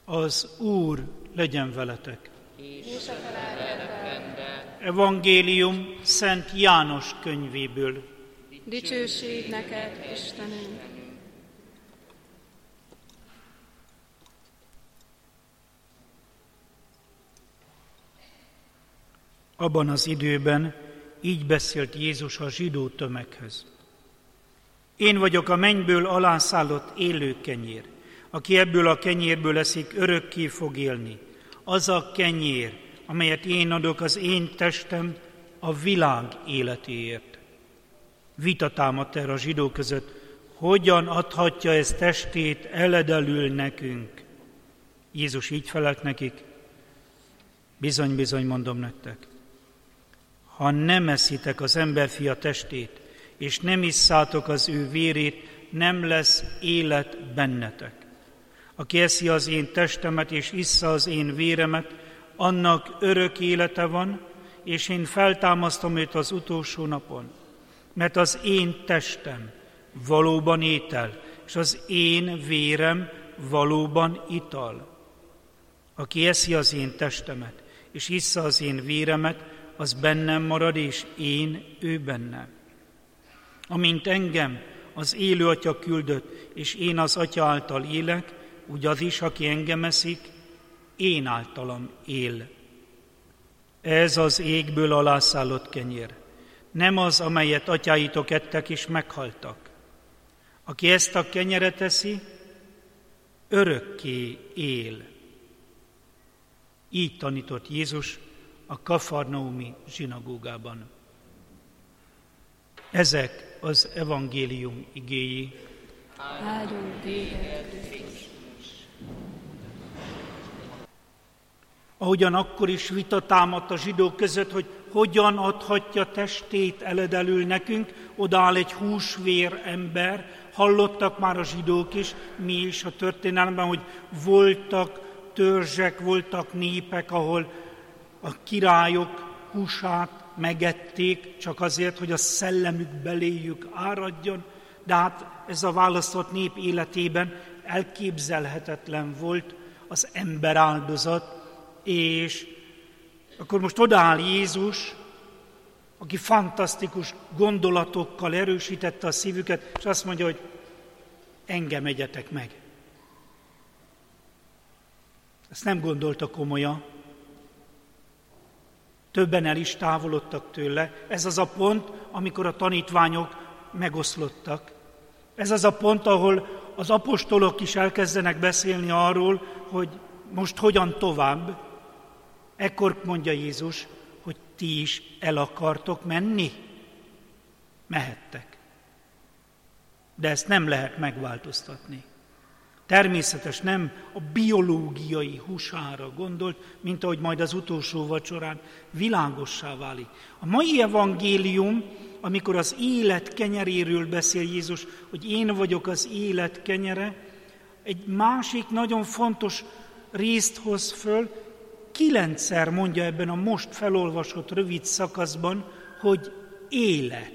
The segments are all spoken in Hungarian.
Az Úr legyen veletek. És a lelkeddel. Evangélium Szent János könyvéből. Dicsőség neked, Istenünk! Abban az időben így beszélt Jézus a zsidó tömeghez. Én vagyok a mennyből alászállott élő kenyér. Aki ebből a kenyérből eszik, örökké fog élni. Az a kenyér, amelyet én adok, az én testem a világ életéért. Vita támadt erre a zsidók között, hogyan adhatja ez testét eledelül nekünk? Jézus így felelt nekik, bizony, bizony mondom nektek, ha nem eszitek az emberfia testét, és nem isszátok az ő vérét, nem lesz élet bennetek. Aki eszi az én testemet, és issza az én véremet, annak örök élete van, és én feltámasztom őt az utolsó napon. Mert az én testem valóban étel, és az én vérem valóban ital. Aki eszi az én testemet, és issza az én véremet, az bennem marad, és én ő bennem. Amint engem az élő Atya küldött, és én az Atya által élek, úgy az is, aki engem eszik, én általam él. Ez az égből alászállott kenyér, nem az, amelyet atyáitok ettek és meghaltak. Aki ezt a kenyeret eszi, örökké él. Így tanított Jézus a kafarnaumi zsinagógában. Ezek az evangélium igéi. Áldunk téged, Krisztus! Ahogyan akkor is vita támadt a zsidók között, hogy hogyan adhatja testét eledelül nekünk, odaáll egy húsvér ember, hallottak már a zsidók is, mi is a történelemben, hogy voltak törzsek, voltak népek, ahol a királyok húsát megették, csak azért, hogy a szellemük beléjük áradjon, de hát ez a választott nép életében elképzelhetetlen volt az emberáldozat, és akkor most odaáll Jézus, aki fantasztikus gondolatokkal erősítette a szívüket, és azt mondja, hogy engem egyetek meg. Ezt nem gondolta komolyan. Többen el is távolodtak tőle. Ez az a pont, amikor a tanítványok megoszlottak. Ez az a pont, ahol az apostolok is elkezdenek beszélni arról, hogy most hogyan tovább. Ekkor mondja Jézus, hogy ti is el akartok menni. Mehettek. De ezt nem lehet megváltoztatni. Természetes, nem a biológiai húsára gondolt, mint ahogy majd az utolsó vacsorán világossá válik. A mai evangélium, amikor az élet kenyeréről beszél Jézus, hogy én vagyok az élet kenyere, egy másik nagyon fontos részt hoz föl, 9-szer mondja ebben a most felolvasott rövid szakaszban, hogy élet.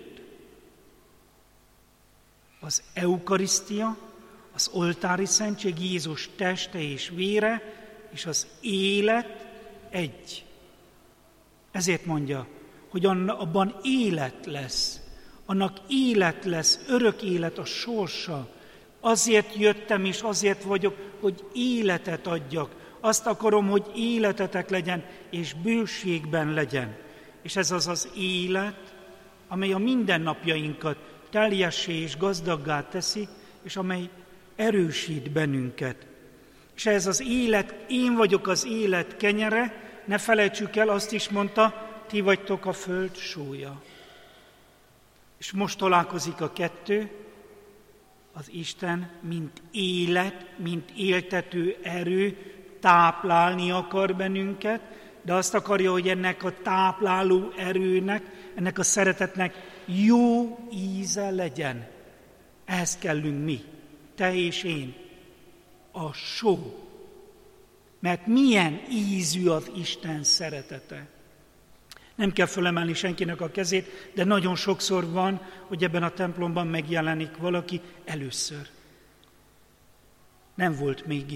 Az eukarisztia, az oltári szentség, Jézus teste és vére, és az élet egy. Ezért mondja, hogy abban élet lesz, annak élet lesz, örök élet a sorsa. Azért jöttem és azért vagyok, hogy életet adjak. Azt akarom, hogy életetek legyen, és bőségben legyen. És ez az az élet, amely a mindennapjainkat teljessé és gazdaggá teszi, és amely erősít bennünket. És ez az élet, én vagyok az élet kenyere, ne felejtsük el, azt is mondta, ti vagytok a föld sója. És most találkozik a kettő, az Isten, mint élet, mint éltető erő, táplálni akar bennünket, de azt akarja, hogy ennek a tápláló erőnek, ennek a szeretetnek jó íze legyen. Ehhez kellünk mi, te és én, a só. Mert milyen ízű az Isten szeretete. Nem kell fölemelni senkinek a kezét, de nagyon sokszor van, hogy ebben a templomban megjelenik valaki először. Nem volt még itt.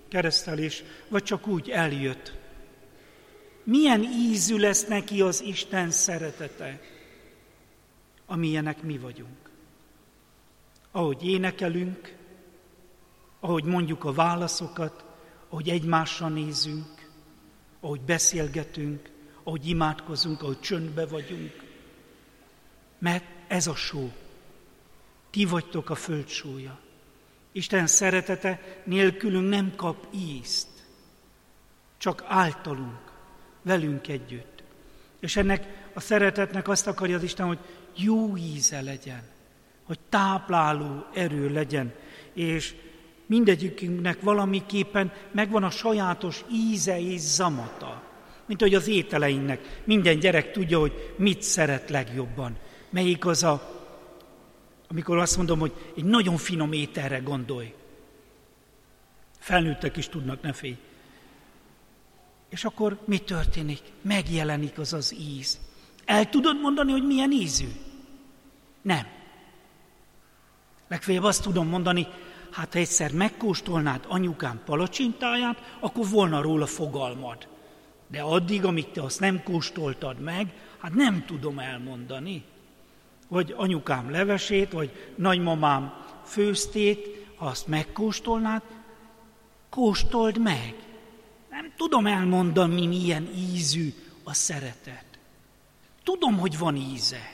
keresztelés, vagy csak úgy eljött. Milyen ízű lesz neki az Isten szeretete, amilyenek mi vagyunk. Ahogy énekelünk, ahogy mondjuk a válaszokat, ahogy egymásra nézünk, ahogy beszélgetünk, ahogy imádkozunk, ahogy csöndbe vagyunk. Mert ez a só. Ti vagytok a föld sója. Isten szeretete nélkülünk nem kap ízt. Csak általunk, velünk együtt. És ennek a szeretetnek azt akarja az Isten, hogy jó íze legyen, hogy tápláló erő legyen, és mindegyikünknek valamiképpen megvan a sajátos íze és zamata. Mint hogy az ételeinknek. Minden gyerek tudja, hogy mit szeret legjobban. Melyik az amikor azt mondom, hogy egy nagyon finom ételre gondolj. Felnőttek is tudnak, ne félj. És akkor mi történik? Megjelenik az az íz. El tudod mondani, hogy milyen ízű? Nem. Legfeljebb azt tudom mondani, hát ha egyszer megkóstolnád anyukám palacsintáját, akkor volna róla fogalmad. De addig, amíg te azt nem kóstoltad meg, hát nem tudom elmondani. Vagy anyukám levesét, vagy nagymamám főztét, ha azt megkóstolnád, kóstold meg. Nem tudom elmondani, milyen ízű a szeretet. Tudom, hogy van íze.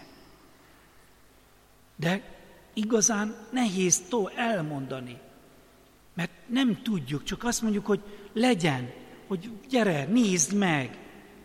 De igazán nehéz elmondani. Mert nem tudjuk, csak azt mondjuk, hogy legyen, hogy gyere, nézd meg.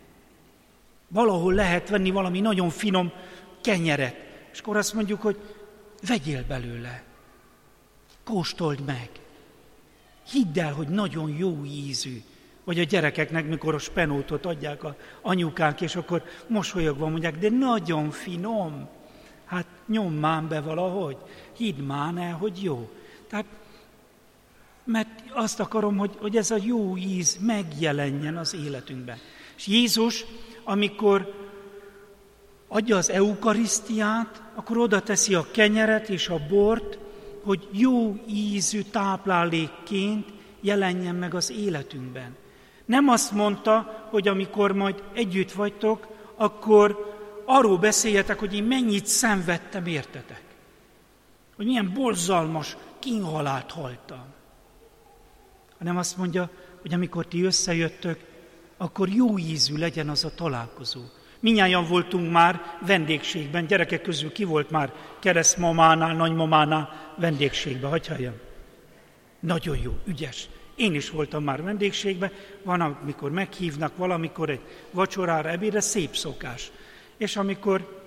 Valahol lehet venni valami nagyon finom kenyeret, és akkor azt mondjuk, hogy vegyél belőle. Kóstold meg. Hidd el, hogy nagyon jó ízű. Vagy a gyerekeknek, mikor a spenótot adják a anyukánk, és akkor mosolyogva mondják, de nagyon finom. Hát nyom már be valahogy, hidd már el, hogy jó. Tehát, mert azt akarom, hogy ez a jó íz megjelenjen az életünkben. És Jézus, amikor adja az eukarisztiát, akkor oda teszi a kenyeret és a bort, hogy jó ízű táplálékként jelenjen meg az életünkben. Nem azt mondta, hogy amikor majd együtt vagytok, akkor arról beszéljetek, hogy én mennyit szenvedtem értetek. Hogy milyen borzalmas kínhalált haltam. Hanem azt mondja, hogy amikor ti összejöttök, akkor jó ízű legyen az a találkozó. Mindnyájan voltunk már vendégségben, gyerekek közül ki volt már keresztmamánál, nagymamánál vendégségben, hagyj halljam. Nagyon jó, ügyes. Én is voltam már vendégségben, van, amikor meghívnak valamikor egy vacsorára, ebédre, szép szokás. És amikor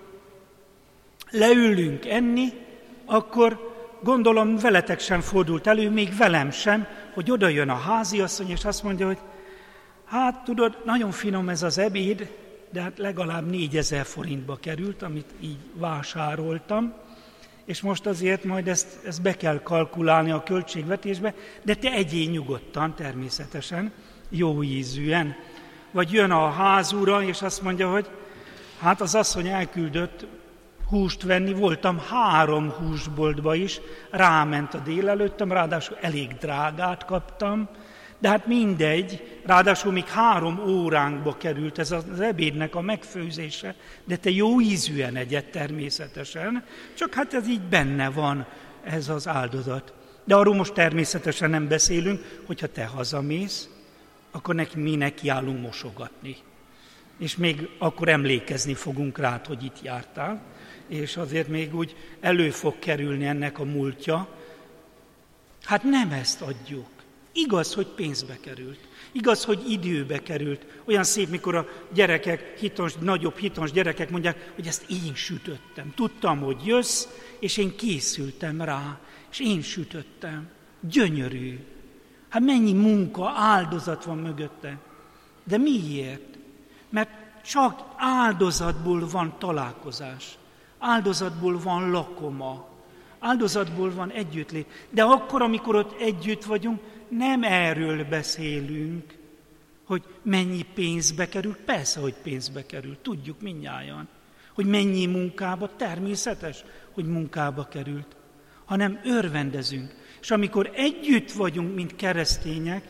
leülünk enni, akkor gondolom veletek sem fordult elő, még velem sem, hogy oda jön a háziasszony, és azt mondja, hogy hát tudod, nagyon finom ez az ebéd, de hát legalább 4000 forintba került, amit így vásároltam, és most azért majd ezt be kell kalkulálni a költségvetésbe, de te egyél nyugodtan, természetesen, jó ízűen. Vagy jön a házúra, és azt mondja, hogy hát az asszony elküldött húst venni, voltam 3 húsboltba is, ráment a délelőttem, ráadásul elég drágát kaptam, de hát mindegy, ráadásul még 3 óránkba került ez az ebédnek a megfőzése, de te jó ízűen egyed természetesen, csak hát ez így benne van, ez az áldozat. De arról most természetesen nem beszélünk, hogyha te hazamész, akkor mi nekiállunk mosogatni. És még akkor emlékezni fogunk rád, hogy itt jártál, és azért még úgy elő fog kerülni ennek a múltja. Hát nem ezt adjuk. Igaz, hogy pénzbe került. Igaz, hogy időbe került. Olyan szép, mikor a gyerekek, nagyobb hitons gyerekek mondják, hogy ezt én sütöttem. Tudtam, hogy jössz, és én készültem rá, és én sütöttem. Gyönyörű. Hát mennyi munka, áldozat van mögötte. De miért? Mert csak áldozatból van találkozás. Áldozatból van lakoma. Áldozatból van együttlét. De akkor, amikor ott együtt vagyunk, nem erről beszélünk, hogy mennyi pénzbe kerül. Persze, hogy pénzbe kerül. Tudjuk mindnyájan. Hogy mennyi munkába, természetes, hogy munkába került. Hanem örvendezünk. És amikor együtt vagyunk, mint keresztények,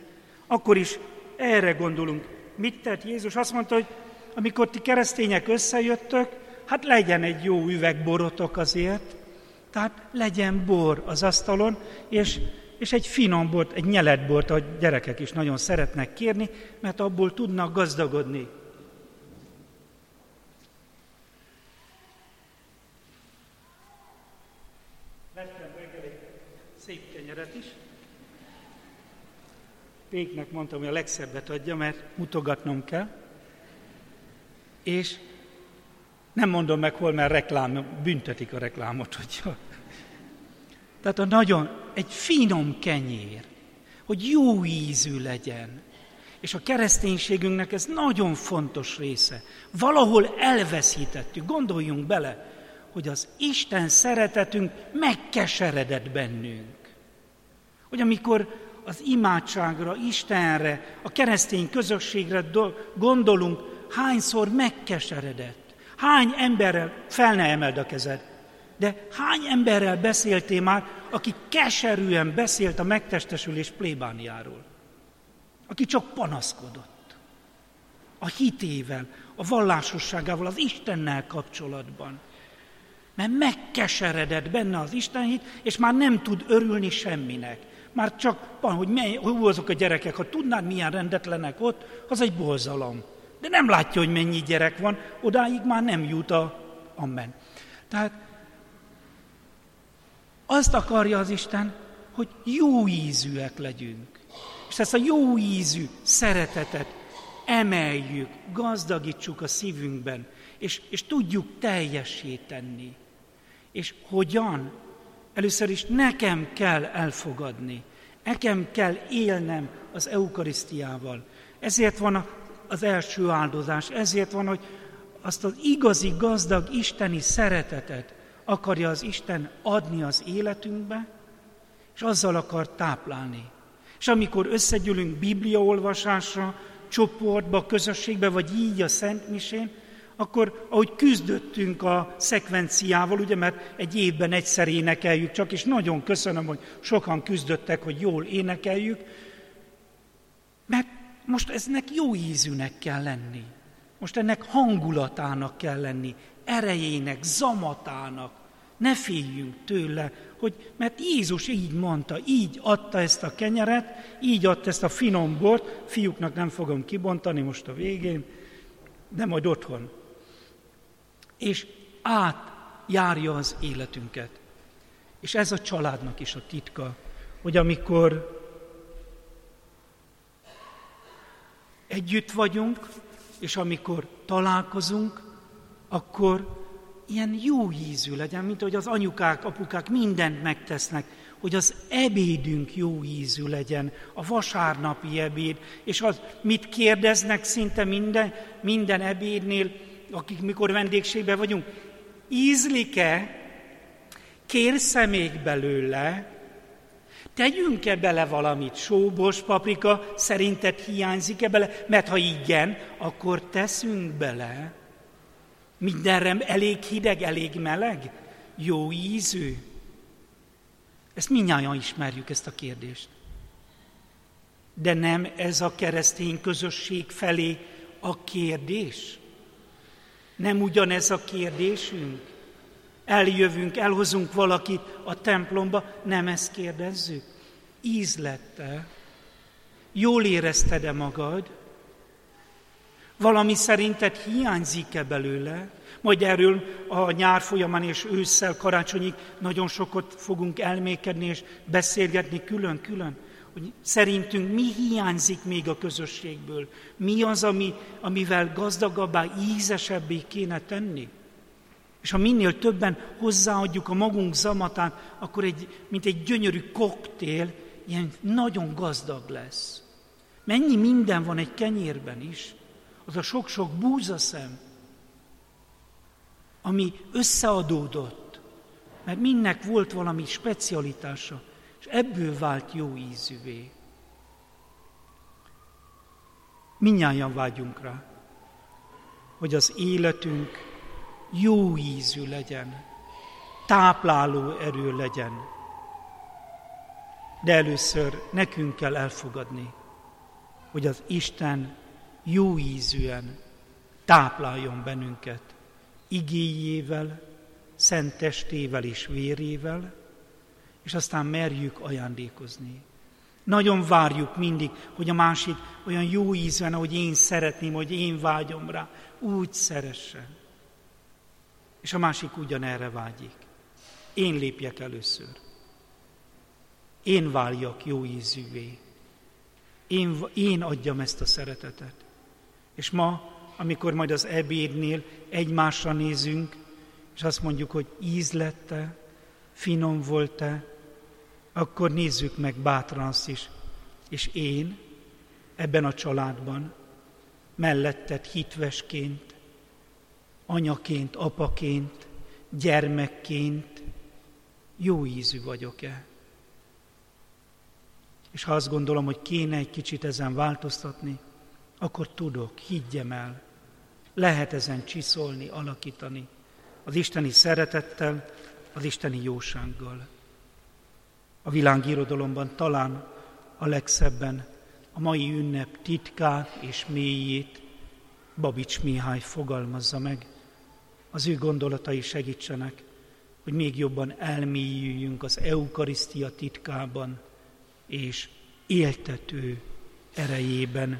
Akkor is erre gondolunk. Mit tett Jézus? Azt mondta, hogy amikor ti keresztények összejöttök, hát legyen egy jó üveg borotok azért, tehát legyen bor az asztalon, és egy finom bort, egy nyelet bort, a gyerekek is nagyon szeretnek kérni, mert abból tudnak gazdagodni. Vettem reggel egy szép kenyeret is. Péknek mondtam, hogy a legszebbet adja, mert mutogatnom kell. És nem mondom meg hol, mert reklám, büntetik a reklámot, hogyha. Tehát egy finom kenyér, hogy jó ízű legyen. És a kereszténységünknek ez nagyon fontos része. Valahol elveszítettük, gondoljunk bele, hogy az Isten szeretetünk megkeseredett bennünk. Hogy amikor az imádságra, Istenre, a keresztény közösségre gondolunk, hányszor megkeseredett. Hány emberrel, fel ne emeld a kezed, de hány emberrel beszéltél már, aki keserűen beszélt a megtestesülés plébániáról? Aki csak panaszkodott. A hitével, a vallásosságával, az Istennel kapcsolatban. Mert megkeseredett benne az Istenhit, és már nem tud örülni semminek. Már csak, hogy azok a gyerekek, ha tudnád, milyen rendetlenek ott, az egy borzalom. De nem látja, hogy mennyi gyerek van, odáig már nem jut amen. Tehát azt akarja az Isten, hogy jó ízűek legyünk. És ezt a jó ízű szeretetet emeljük, gazdagítsuk a szívünkben, és tudjuk teljessé tenni. És hogyan? Először is nekem kell elfogadni, nekem kell élnem az eukarisztiával. Ezért van az első áldozás, ezért van, hogy azt az igazi, gazdag isteni szeretetet akarja az Isten adni az életünkbe, és azzal akar táplálni. És amikor összegyűlünk bibliaolvasásra, csoportba, közösségbe, vagy így a Szent Misén, akkor ahogy küzdöttünk a szekvenciával, ugye, mert egy évben egyszer énekeljük csak, és nagyon köszönöm, hogy sokan küzdöttek, hogy jól énekeljük, mert most eznek jó ízűnek kell lenni. Most ennek hangulatának kell lenni, erejének, zamatának. Ne féljünk tőle, mert Jézus így mondta, így adta ezt a kenyeret, így adta ezt a finom bort, fiúknak nem fogom kibontani most a végén, de majd otthon. És átjárja az életünket. És ez a családnak is a titka, hogy amikor együtt vagyunk, és amikor találkozunk, akkor ilyen jó ízű legyen, mint hogy az anyukák, apukák mindent megtesznek, hogy az ebédünk jó ízű legyen, a vasárnapi ebéd, és az, mit kérdeznek szinte minden ebédnél, akik mikor vendégségben vagyunk, ízlik-e, kérsz-e még belőle, tegyünk-e bele valamit, sóbors, paprika, szerinted hiányzik-e bele, mert ha igen, akkor teszünk bele. Mindenre elég hideg, elég meleg, jó ízű. Ezt mindnyájan ismerjük, ezt a kérdést. De nem ez a keresztény közösség felé a kérdés? Nem ugyanez a kérdésünk? Eljövünk, elhozunk valakit a templomba, nem ezt kérdezzük? Ízlett-e? Jól érezted-e magad? Valami szerinted hiányzik-e belőle? Majd erről a nyár folyamán és ősszel, karácsonyig nagyon sokat fogunk elmékedni és beszélgetni külön-külön. Hogy szerintünk mi hiányzik még a közösségből? Mi az, amivel gazdagabbá, ízesebbé kéne tenni? És ha minél többen hozzáadjuk a magunk zamatát, akkor mint egy gyönyörű koktél, ilyen nagyon gazdag lesz. Mennyi minden van egy kenyérben is, az a sok-sok búzaszem, ami összeadódott, mert mindnek volt valami specialitása, és ebből vált jó ízűvé. Mindnyájan vágyunk rá, hogy az életünk jó ízű legyen, tápláló erő legyen. De először nekünk kell elfogadni, hogy az Isten jó ízűen tápláljon bennünket igéjével, szent testével és vérével, és aztán merjük ajándékozni. Nagyon várjuk mindig, hogy a másik olyan jó ízűen, ahogy én szeretném, hogy én vágyom rá, úgy szeressen. És a másik ugyanerre vágyik. Én lépjek először. Én váljak jó ízűvé. Én adjam ezt a szeretetet. És ma, amikor majd az ebédnél egymásra nézünk, és azt mondjuk, hogy ízlette, finom volt-e, akkor nézzük meg bátran azt is. És én ebben a családban melletted hitvesként, anyaként, apaként, gyermekként jó ízű vagyok-e? És ha azt gondolom, hogy kéne egy kicsit ezen változtatni, akkor tudok, higgyem el, lehet ezen csiszolni, alakítani, az isteni szeretettel, az isteni jósággal. A világirodalomban talán a legszebben a mai ünnep titkát és mélyét Babics Mihály fogalmazza meg. Az ő gondolatai segítsenek, hogy még jobban elmélyüljünk az eukarisztia titkában és éltető erejében.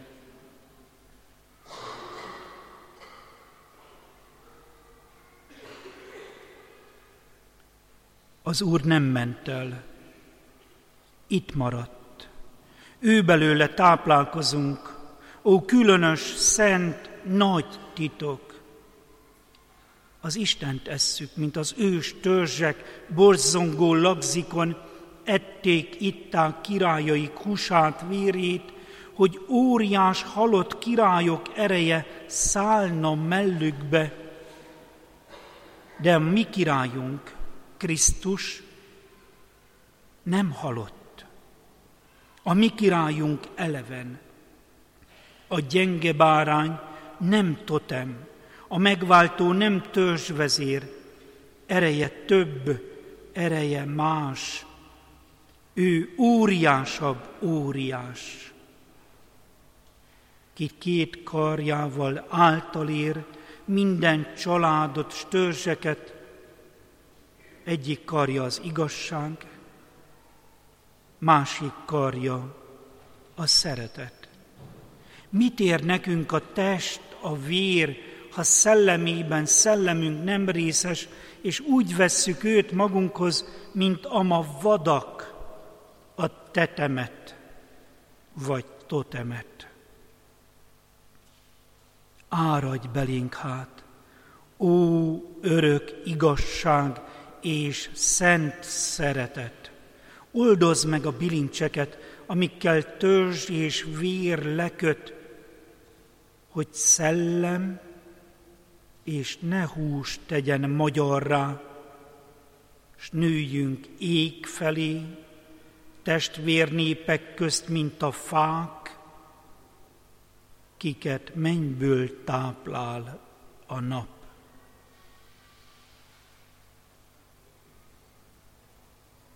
Az Úr nem ment el, itt maradt. Ő belőle táplálkozunk, ó különös, szent, nagy titok. Az Istent esszük, mint az ős törzsek borzongó lagzikon, ették, itták királyaik húsát, vérét, hogy óriás halott királyok ereje szállna mellükbe. De a mi királyunk, Krisztus nem halott. A mi királyunk eleven. A gyenge bárány nem totem, a megváltó nem törzsvezér, ereje több, ereje más. Ő óriásabb óriás, ki két karjával által ér minden családot, s törzseket. Egyik karja az igazság, másik karja a szeretet. Mit ér nekünk a test, a vér, ha szellemében szellemünk nem részes, és úgy vesszük őt magunkhoz, mint ama vadak a tetemet vagy totemet. Áradj belénk hát, ó örök igazság és szent szeretet! Oldozd meg a bilincseket, amikkel törzs és vér leköt, hogy szellem és ne hús tegyen magyarrá, s nőjünk ég felé, testvérnépek közt, mint a fák, kiket mennyből táplál a nap.